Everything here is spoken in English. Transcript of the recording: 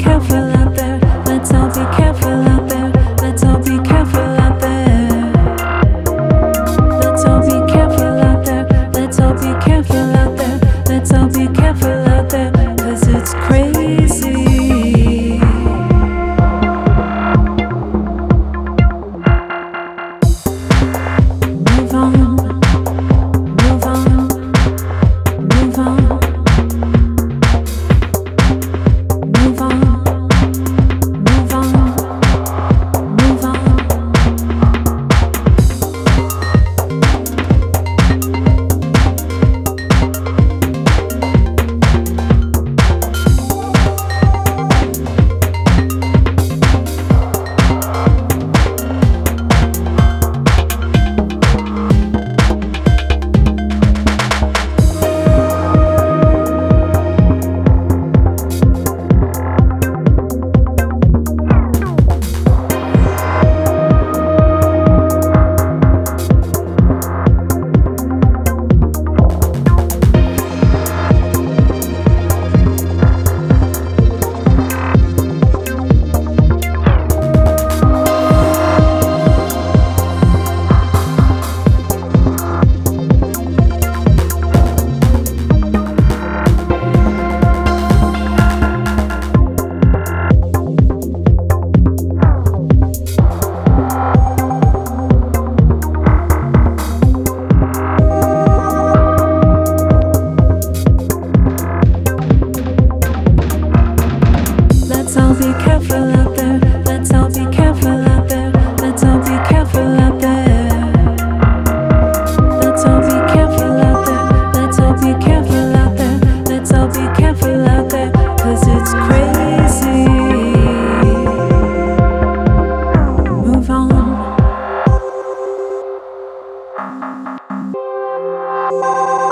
careful out there. Let's all be careful out there. Let's all be careful out there. Let's all be careful out there. Let's all be careful out there. Let's all be careful out there. 'Cause it's crazy. Move on, move on, move on, move on, move on, move on. Let's all be careful out there. Let's all be careful out there. Let's all be careful out there. Let's all be careful out there. Let's all be careful out there. Let's all be careful out there. 'Cause it's crazy. Move on.